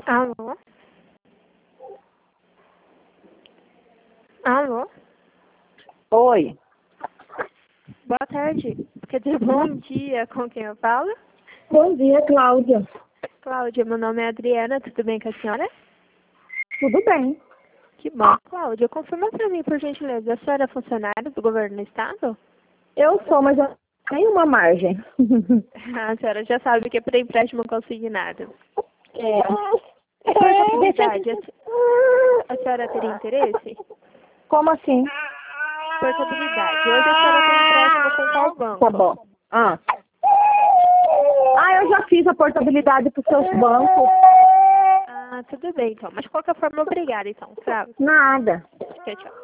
Alô? Alô? Oi. Boa tarde. Quer dizer, bom dia, com quem eu falo? Bom dia, Cláudia. Cláudia, meu nome é Adriana, tudo bem com a senhora? Tudo bem? Que bom. Cláudia, confirma para mim, por gentileza, a senhora é funcionária do governo do estado? Eu sou, mas eu tenho uma margem. A senhora já sabe que é para empréstimo consignado. É. Portabilidade, a senhora teria interesse? Como assim? Portabilidade. Hoje a senhora tem empréstimo com qual banco? Tá bom. Eu já fiz a portabilidade para os seus bancos. Ah, tudo bem então. Mas de qualquer forma, obrigada então. Tchau. Nada. Tchau, tchau.